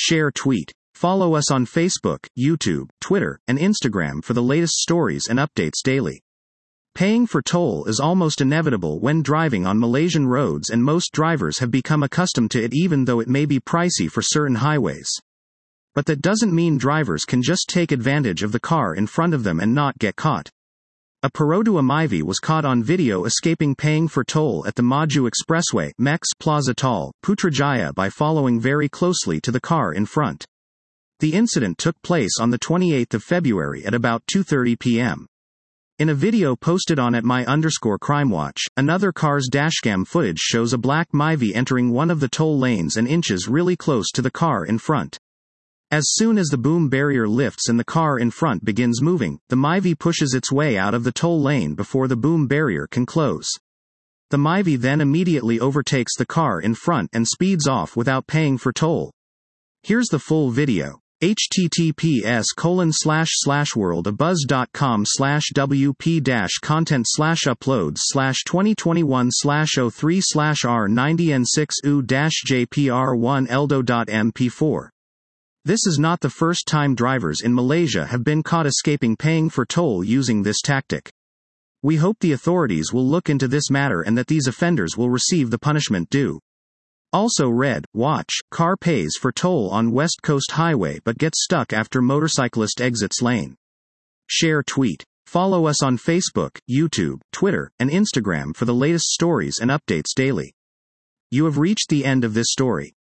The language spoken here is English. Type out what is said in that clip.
Share tweet. Follow us on Facebook, YouTube, Twitter, and Instagram for the latest stories and updates daily. Paying for toll is almost inevitable when driving on Malaysian roads, and most drivers have become accustomed to it even though it may be pricey for certain highways. But that doesn't mean drivers can just take advantage of the car in front of them and not get caught. A Perodua Myvi was caught on video escaping paying for toll at the Maju Expressway, MEX Plaza Tol, Putrajaya by following very closely to the car in front. The incident took place on the 28th of February at about 2:30 p.m. In a video posted on @my_crimewatch, another car's dashcam footage shows a black Myvi entering one of the toll lanes and inches really close to the car in front. As soon as the boom barrier lifts and the car in front begins moving, the Myvi pushes its way out of the toll lane before the boom barrier can close. The Myvi then immediately overtakes the car in front and speeds off without paying for toll. Here's the full video. https://wwp.content/uploads/2021/03/R90N6U-JPR1 This is not the first time drivers in Malaysia have been caught escaping paying for toll using this tactic. We hope the authorities will look into this matter and that these offenders will receive the punishment due. Also read, watch, car pays for toll on West Coast Highway but gets stuck after motorcyclist exits lane. Share tweet. Follow us on Facebook, YouTube, Twitter, and Instagram for the latest stories and updates daily. You have reached the end of this story.